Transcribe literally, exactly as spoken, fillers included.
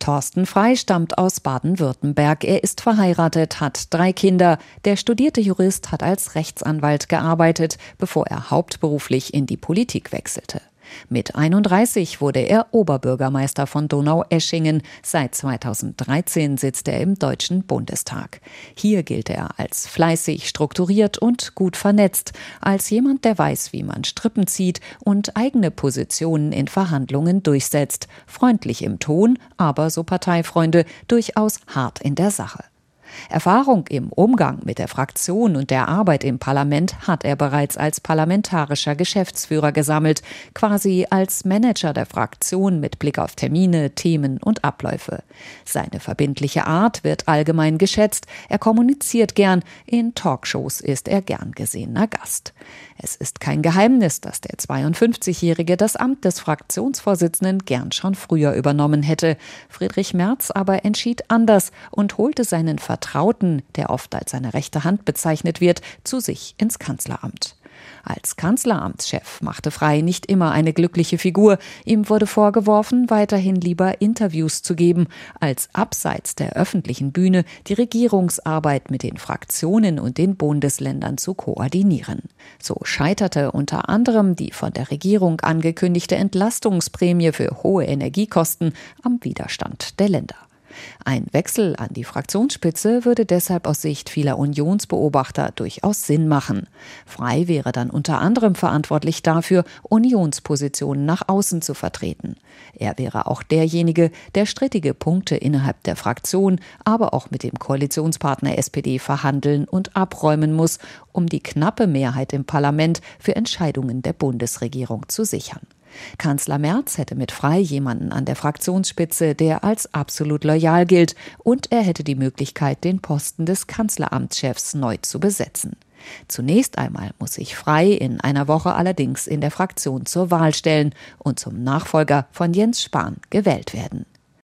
Thorsten Frey stammt aus Baden-Württemberg. Er ist verheiratet, hat drei Kinder. Der studierte Jurist hat als Rechtsanwalt gearbeitet, bevor er hauptberuflich in die Politik wechselte. Mit einunddreißig wurde er Oberbürgermeister von Donaueschingen. Seit zweitausenddreizehn sitzt er im Deutschen Bundestag. Hier gilt er als fleißig, strukturiert und gut vernetzt, als jemand, der weiß, wie man Strippen zieht und eigene Positionen in Verhandlungen durchsetzt. Freundlich im Ton, aber, so Parteifreunde, durchaus hart in der Sache. Erfahrung im Umgang mit der Fraktion und der Arbeit im Parlament hat er bereits als parlamentarischer Geschäftsführer gesammelt, quasi als Manager der Fraktion mit Blick auf Termine, Themen und Abläufe. Seine verbindliche Art wird allgemein geschätzt, er kommuniziert gern, in Talkshows ist er gern gesehener Gast. Es ist kein Geheimnis, dass der zweiundfünfzigjährige das Amt des Fraktionsvorsitzenden gern schon früher übernommen hätte. Friedrich Merz aber entschied anders und holte seinen Vertrauten, der oft als seine rechte Hand bezeichnet wird, zu sich ins Kanzleramt. Als Kanzleramtschef machte Frey nicht immer eine glückliche Figur. Ihm wurde vorgeworfen, weiterhin lieber Interviews zu geben, als abseits der öffentlichen Bühne die Regierungsarbeit mit den Fraktionen und den Bundesländern zu koordinieren. So scheiterte unter anderem die von der Regierung angekündigte Entlastungsprämie für hohe Energiekosten am Widerstand der Länder. Ein Wechsel an die Fraktionsspitze würde deshalb aus Sicht vieler Unionsbeobachter durchaus Sinn machen. Frey wäre dann unter anderem verantwortlich dafür, Unionspositionen nach außen zu vertreten. Er wäre auch derjenige, der strittige Punkte innerhalb der Fraktion, aber auch mit dem Koalitionspartner S P D verhandeln und abräumen muss, um die knappe Mehrheit im Parlament für Entscheidungen der Bundesregierung zu sichern. Kanzler Merz hätte mit Frey jemanden an der Fraktionsspitze, der als absolut loyal gilt, und er hätte die Möglichkeit, den Posten des Kanzleramtschefs neu zu besetzen. Zunächst einmal muss sich Frey in einer Woche allerdings in der Fraktion zur Wahl stellen und zum Nachfolger von Jens Spahn gewählt werden.